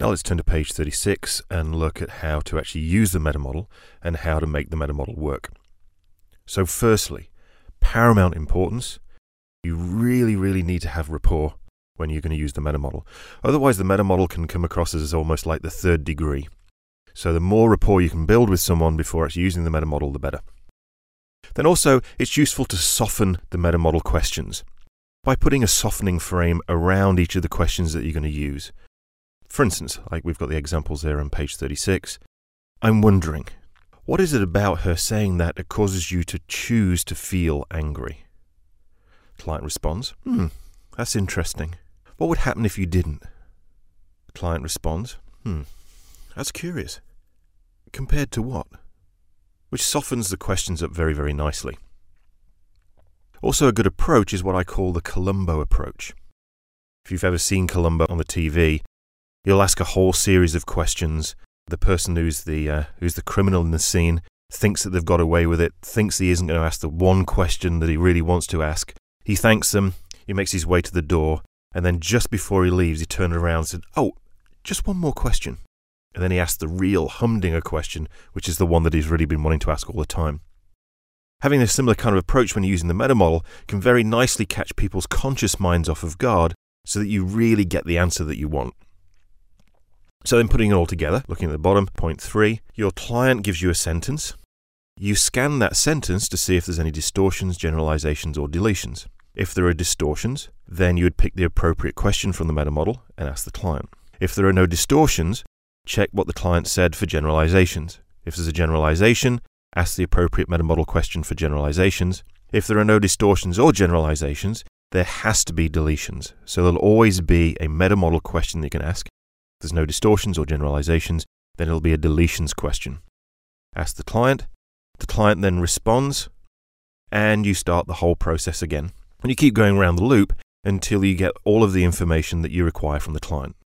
Now let's turn to page 36 and look at how to actually use the meta model and how to make the meta model work. So firstly, paramount importance, you really need to have rapport when you're going to use the meta model. Otherwise, the meta model can come across as almost like the third degree. So the more rapport you can build with someone before actually using the meta model, the better. Then also, it's useful to soften the meta model questions by putting a softening frame around each of the questions that you're going to use. For instance, like we've got the examples there on page 36, I'm wondering, what is it about her saying that causes you to choose to feel angry? Client responds, that's interesting. What would happen if you didn't? Client responds, that's curious. Compared to what? Which softens the questions up very nicely. Also, a good approach is what I call the Columbo approach. If you've ever seen Columbo on the TV, you'll ask a whole series of questions. The person who's the criminal in the scene thinks that they've got away with it, thinks he isn't going to ask the one question that he really wants to ask. He thanks them, he makes his way to the door, and then just before he leaves, he turned around and said, just one more question. And then he asked the real humdinger question, which is the one that he's really been wanting to ask all the time. Having a similar kind of approach when using the meta model can very nicely catch people's conscious minds off of guard so that you really get the answer that you want. So then putting it all together, looking at the bottom, point 3, your client gives you a sentence. You scan that sentence to see if there's any distortions, generalizations, or deletions. If there are distortions, then you would pick the appropriate question from the meta model and ask the client. If there are no distortions, check what the client said for generalizations. If there's a generalization, ask the appropriate meta model question for generalizations. If there are no distortions or generalizations, there has to be deletions. So there'll always be a meta model question that you can ask. If there's no distortions or generalizations, then it'll be a deletions question. Ask the client then responds, and you start the whole process again. And you keep going around the loop until you get all of the information that you require from the client.